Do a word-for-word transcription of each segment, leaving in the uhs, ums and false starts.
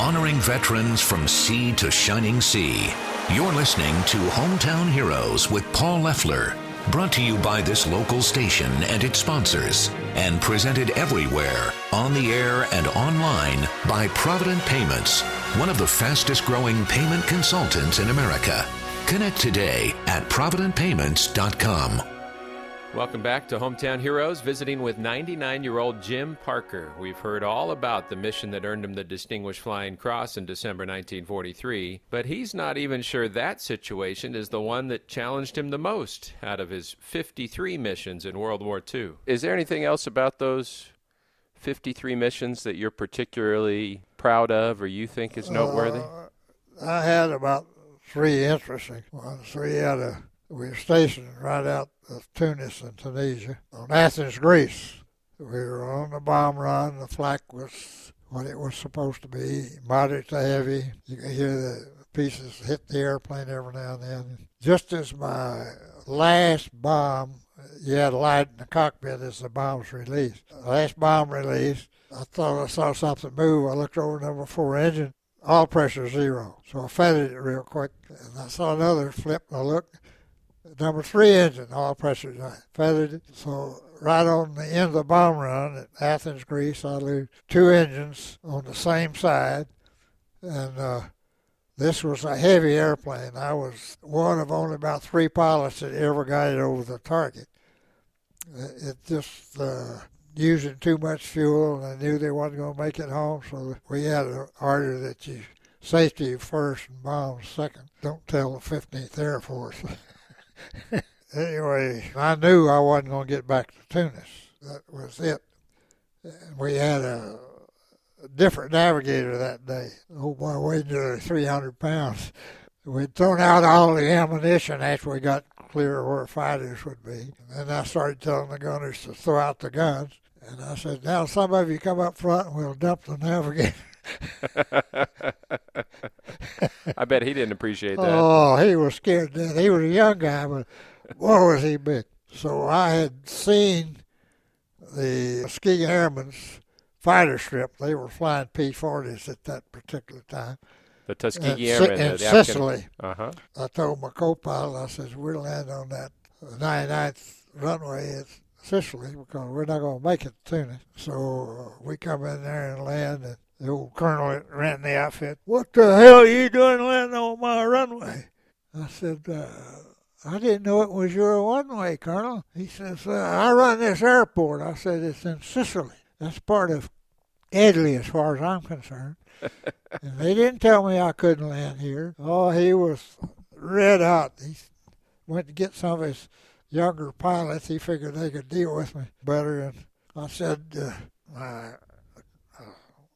honoring veterans from sea to shining sea. You're listening to Hometown Heroes with Paul Leffler, brought to you by this local station and its sponsors, and presented everywhere, on the air and online, by Provident Payments, one of the fastest growing payment consultants in America. Connect today at provident payments dot com. Welcome back to Hometown Heroes, visiting with ninety-nine-year-old Jim Parker. We've heard all about the mission that earned him the Distinguished Flying Cross in December nineteen forty-three, but he's not even sure that situation is the one that challenged him the most out of his fifty-three missions in World War Two. Is there anything else about those fifty-three missions that you're particularly proud of or you think is noteworthy? Uh, I had about three interesting ones. We had a We were stationed right out of Tunis in Tunisia on Athens, Greece. We were on the bomb run. The flak was what it was supposed to be, moderate to heavy. You could hear the pieces hit the airplane every now and then. Just as my last bomb, you had a light in the cockpit as the bombs released. The last bomb released, I thought I saw something move. I looked over number four engine, all pressure zero. So I feathered it real quick, and I saw another flip, and I looked. Number three engine, all pressure, I feathered it. So right on the end of the bomb run at Athens, Greece, I loaded two engines on the same side. And uh, this was a heavy airplane. I was one of only about three pilots that ever got it over the target. It just uh, using too much fuel, and I knew they wasn't going to make it home. So we had an order that you safety first and bombs second. Don't tell the fifteenth Air Force. Anyway, I knew I wasn't going to get back to Tunis. That was it. And we had a, a different navigator that day. Oh boy, weighed nearly three hundred pounds. We'd thrown out all the ammunition after we got clear of where fighters would be. And then I started telling the gunners to throw out the guns. And I said, now some of you come up front and we'll dump the navigator. I bet he didn't appreciate that. Oh, he was scared to death. He was a young guy, but boy, was he big. So I had seen the Muskegon Airmen's fighter strip. They were flying P forties at that particular time. The Tuskegee in, Airmen. In the Sicily. Uh-huh. I told my co-pilot, I said, we'll land on that ninety-ninth runway at Sicily because we're not going to make it to Tunis. So uh, we come in there and land, and the old colonel that ran the outfit, what the hell are you doing landing on my runway? I said, uh, I didn't know it was your runway, Colonel. He says, uh, I run this airport. I said, it's in Sicily. That's part of Italy as far as I'm concerned. And they didn't tell me I couldn't land here. Oh, he was red hot. He went to get some of his younger pilots. He figured they could deal with me better. And I said, uh, my uh,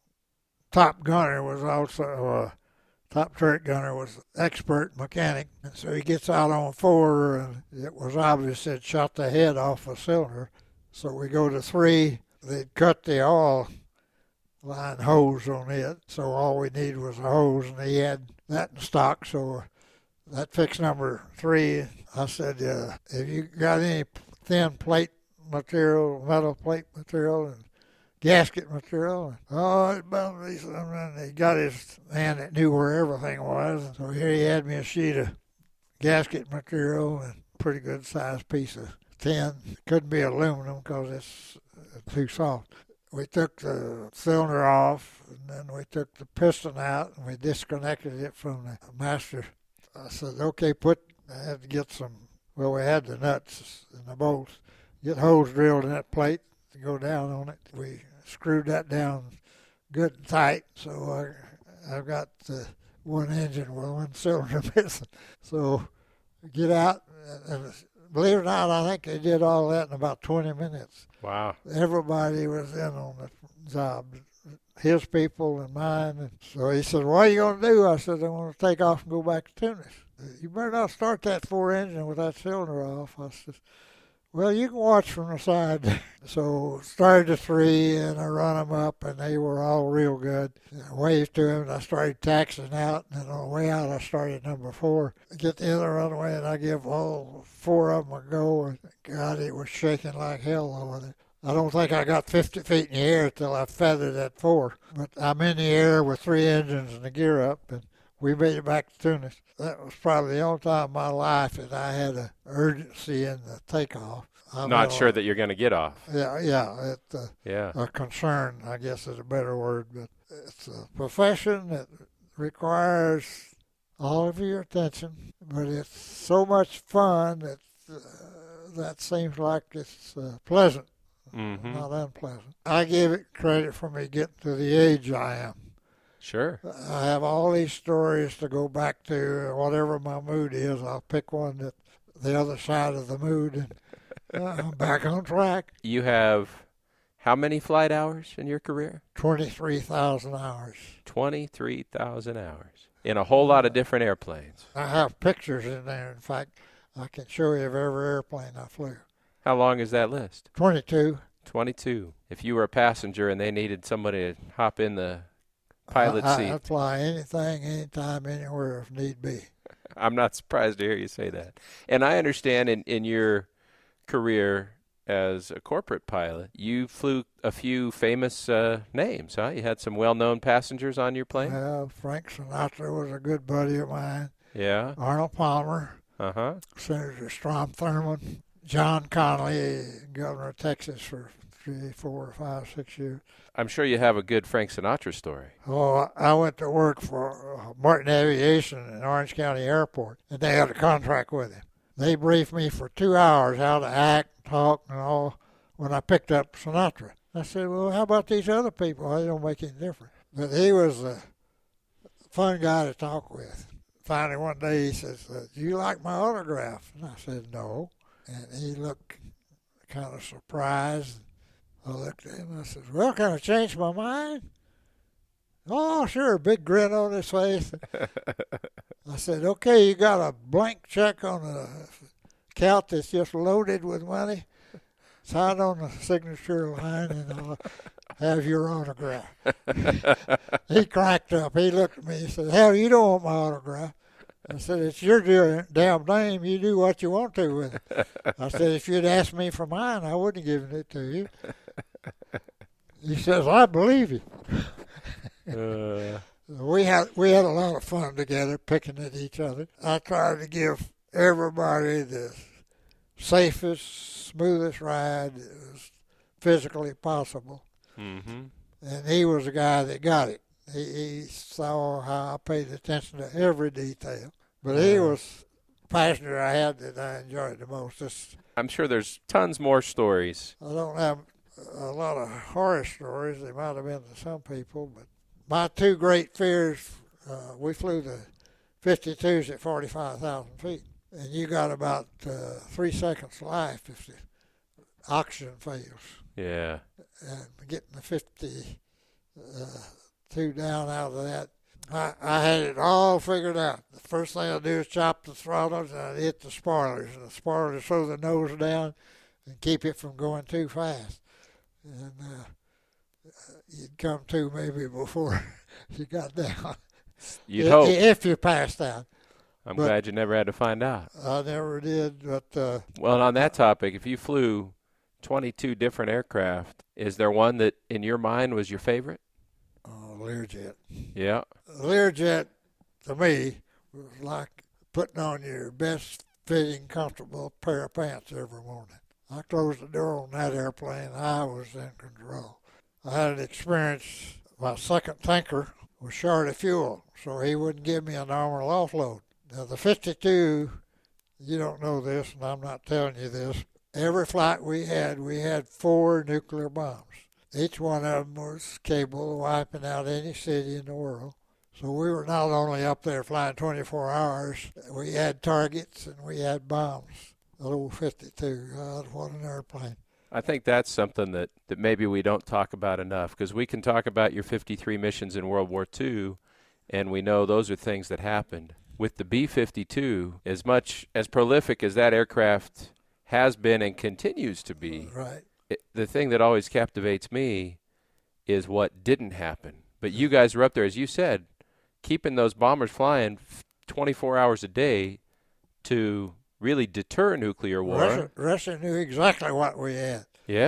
top gunner was also, uh, top turret gunner was expert mechanic. And so he gets out on four, and it was obvious it shot the head off a cylinder. So we go to three. They'd cut the oil line hose on it, so all we needed was a hose, and he had that in stock. So that fixed number three. I said, uh, have you got any thin plate material, metal plate material, and gasket material? And, oh, it's about, and he got his man that knew where everything was. And so here he had me a sheet of gasket material and a pretty good sized piece of tin. It couldn't be aluminum because it's too soft. We took the cylinder off, and then we took the piston out, and we disconnected it from the master. I said, okay, put, I had to get some, well, we had the nuts and the bolts. Get holes drilled in that plate to go down on it. We screwed that down good and tight, so I, I've got the one engine with one cylinder missing. So get out, and believe it or not, I think they did all that in about twenty minutes. Wow. Everybody was in on the job, his people and mine. And so he said, what are you going to do? I said, I'm going to take off and go back to Tunis. You better not start that four engine with that cylinder off. I said, well, you can watch from the side. So started the three, and I run them up, and they were all real good. And I waved to him, and I started taxing out. And then on the way out, I started number four. I get the other runway, and I give all four of them a go. And God, it was shaking like hell over there. I don't think I got fifty feet in the air till I feathered at four. But I'm in the air with three engines and the gear up, and we made it back to Tunis. That was probably the only time in my life that I had an urgency in the takeoff. I'm Not sure that you're going to get off. Yeah, yeah. It, uh, yeah. A concern, I guess, is a better word. But it's a profession that requires all of your attention. But it's so much fun that uh, that seems like it's uh, pleasant, mm-hmm. not unpleasant. I give it credit for me getting to the age I am. Sure. I have all these stories to go back to. Whatever my mood is, I'll pick one that the other side of the mood, and uh, I'm back on track. You have how many flight hours in your career? twenty-three thousand hours. twenty-three thousand hours in a whole lot of different airplanes. I have pictures in there. In fact, I can show you of every airplane I flew. How long is that list? twenty-two. twenty-two. If you were a passenger and they needed somebody to hop in the pilot I, seat. I'd fly anything, anytime, anywhere if need be. I'm not surprised to hear you say that. And I understand in, in your career as a corporate pilot, you flew a few famous uh, names, huh? You had some well-known passengers on your plane? Well, Frank Sinatra was a good buddy of mine. Yeah. Arnold Palmer. Uh-huh. Senator Strom Thurmond. John Connally, governor of Texas for three, four, five, six years. I'm sure you have a good Frank Sinatra story. Oh, I went to work for Martin Aviation in Orange County Airport, and they had a contract with him. They briefed me for two hours how to act, talk, and all when I picked up Sinatra. I said, well, how about these other people? They don't make any difference. But he was a fun guy to talk with. Finally, one day he says, do you like my autograph? And I said, no. And he looked kind of surprised. I looked at him and I said, well, can I change my mind? Oh, sure, big grin on his face. I said, okay, you got a blank check on the account that's just loaded with money. Sign on the signature line and I'll have your autograph. He cracked up. He looked at me and said, hell, you don't want my autograph. I said, it's your damn name. You do what you want to with it. I said, if you'd asked me for mine, I wouldn't have given it to you. He says, I believe you. uh. We had we had a lot of fun together, picking at each other. I tried to give everybody the safest, smoothest ride that was physically possible. Mm-hmm. And he was the guy that got it. He, he saw how I paid attention to every detail. But he was the passenger I had that I enjoyed the most. Just, I'm sure there's tons more stories. I don't have a lot of horror stories. They might have been to some people, but my two great fears, uh, we flew the fifty-twos at forty-five thousand feet, and you got about uh, three seconds life if the oxygen fails. Yeah. And getting the fifty-two down out of that, I, I had it all figured out. The first thing I do is chop the throttles and I hit the spoilers, and the spoilers slow the nose down and keep it from going too fast. And uh, you'd come to maybe before you got down. You'd if, hope. If you passed out. I'm but glad you never had to find out. I never did, but... Uh, well, on that topic, if you flew twenty-two different aircraft, is there one that, in your mind, was your favorite? Oh, Learjet. Yeah. Learjet, to me, was like putting on your best-fitting, comfortable pair of pants every morning. I closed the door on that airplane. I was in control. I had an experience. My second tanker was short of fuel, so he wouldn't give me a normal offload. Now, the fifty-two, you don't know this, and I'm not telling you this. Every flight we had, we had four nuclear bombs. Each one of them was capable of wiping out any city in the world. So we were not only up there flying twenty-four hours, we had targets and we had bombs. The old fifty-two, God, what an airplane. I think that's something that, that maybe we don't talk about enough, because we can talk about your fifty-three missions in World War Two, and we know those are things that happened. With the B fifty-two, as much as prolific as that aircraft has been and continues to be, right. it, the thing that always captivates me is what didn't happen. But you guys were up there, as you said, keeping those bombers flying twenty-four hours a day to really deter nuclear war. Russia, Russia knew exactly what we had. Yeah.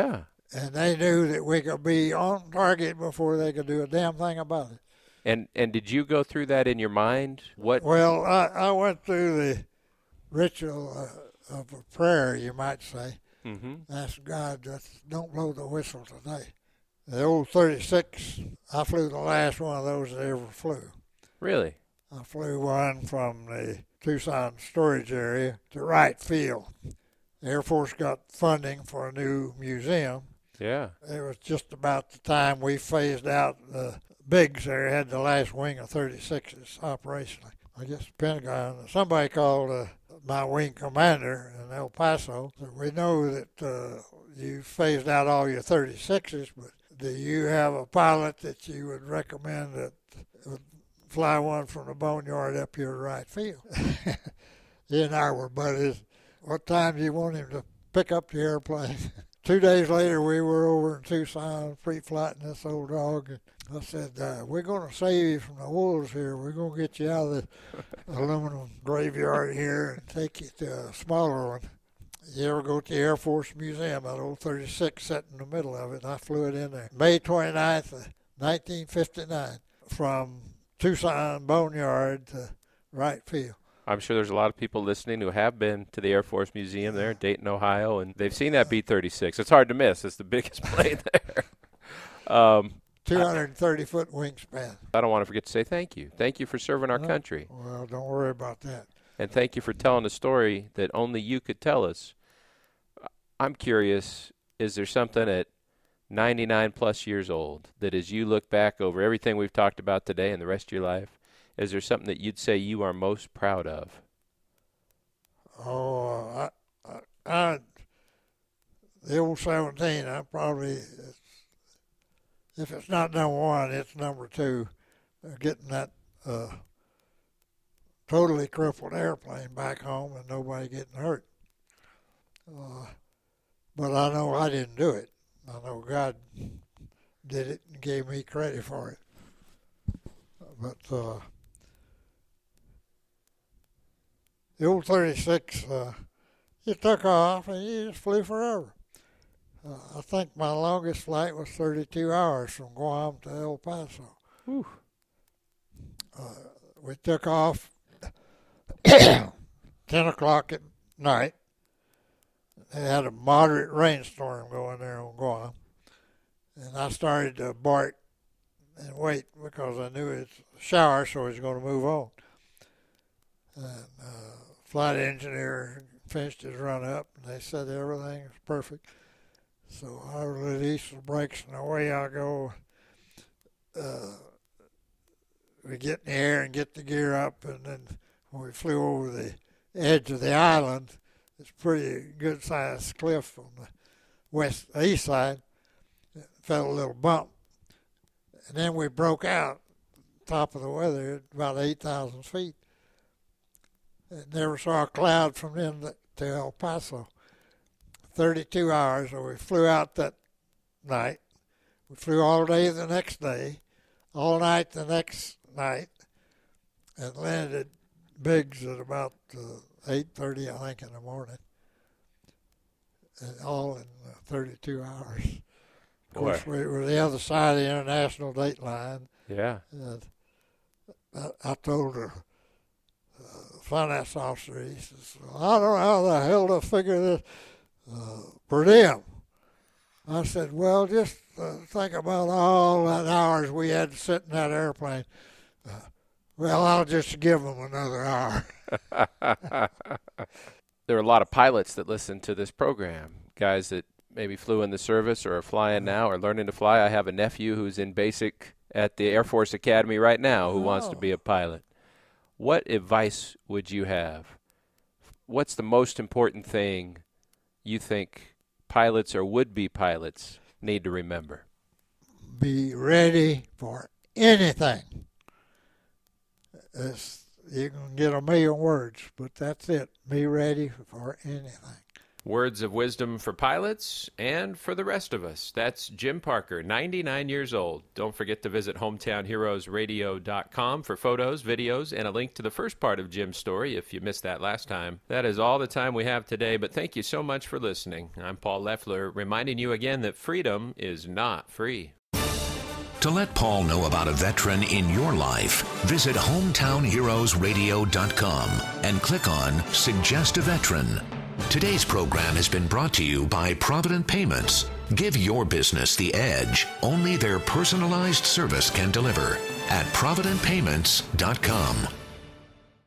and they knew that we could be on target before they could do a damn thing about it. And and did you go through that in your mind? What? Well, I, I went through the ritual uh, of a prayer, you might say. Mm-hmm. Ask God, just don't blow the whistle today. The old thirty-six, I flew the last one of those that ever flew. Really? I flew one from the Tucson storage area to Wright Field. The Air Force got funding for a new museum. Yeah. It was just about the time we phased out the Biggs there, had the last wing of thirty-sixes operationally. I guess the Pentagon, somebody called uh, my wing commander in El Paso. Said, we know that uh, you phased out all your thirty-sixes, but do you have a pilot that you would recommend that would fly one from the boneyard up here to Wright Field? He and I were buddies. What time do you want him to pick up the airplane? Two days later, we were over in Tucson pre-flighting this old dog. And I said, uh, we're going to save you from the wolves here. We're going to get you out of the aluminum graveyard here and take you to a smaller one. You ever go to the Air Force Museum, that old thirty-six sat in the middle of it, and I flew it in there. May twenty-ninth, nineteen fifty-nine, from Tucson Boneyard to Wright Field. I'm sure there's a lot of people listening who have been to the Air Force Museum there in Dayton, Ohio, and they've seen that B thirty-six. It's hard to miss. It's the biggest plane there. Um, two hundred thirty foot wingspan. I don't want to forget to say thank you. Thank you for serving our No, country. Well, don't worry about that. And thank you for telling a story that only you could tell us. I'm curious, is there something at ninety-nine plus years old that as you look back over everything we've talked about today and the rest of your life, is there something that you'd say you are most proud of? Oh, I, I, I the old seventeen, I probably, if it's not number one, it's number two. Uh, getting that uh, totally crippled airplane back home and nobody getting hurt. Uh, but I know I didn't do it. I know God did it and gave me credit for it. But uh, the old thirty-six, uh, you took off and you just flew forever. Uh, I think my longest flight was thirty-two hours from Guam to El Paso. Whew. Uh, we took off ten o'clock at night. They had a moderate rainstorm going there on Guam. And I started to bark and wait because I knew it's a shower, so he was going to move on. And uh, flight engineer finished his run up, and they said everything was perfect. So I released the brakes, and away I go. Uh, we get in the air and get the gear up, and then when we flew over the edge of the island, it's a pretty good-sized cliff on the west east side. It felt a little bump. And then we broke out top of the weather at about eight thousand feet. And never saw a cloud from then to El Paso. thirty-two hours, so we flew out that night. We flew all day the next day, all night the next night, and landed Biggs at about uh, eight thirty, I think, in the morning. And all in uh, thirty-two hours. Of course, we were the other side of the international date line. Yeah. And I, I told her, uh, finance officer, he says, I don't know how the hell to figure this uh, per diem. I said, well, just uh, think about all that hours we had to sit in that airplane. Uh, well, I'll just give them another hour. There are a lot of pilots that listen to this program, guys that maybe flew in the service or are flying now or learning to fly. I have a nephew who's in basic at the Air Force Academy right now who oh. wants to be a pilot. What advice would you have? What's the most important thing you think pilots or would-be pilots need to remember? Be ready for anything. It's, you can get a million words, but that's it. Be ready for anything. Words of wisdom for pilots and for the rest of us. That's Jim Parker, ninety-nine years old. Don't forget to visit hometown heroes radio dot com for photos, videos, and a link to the first part of Jim's story if you missed that last time. That is all the time we have today, but thank you so much for listening. I'm Paul Leffler, reminding you again that freedom is not free. To let Paul know about a veteran in your life, visit hometown heroes radio dot com and click on Suggest a Veteran. Today's program has been brought to you by Provident Payments. Give your business the edge only their personalized service can deliver at provident payments dot com.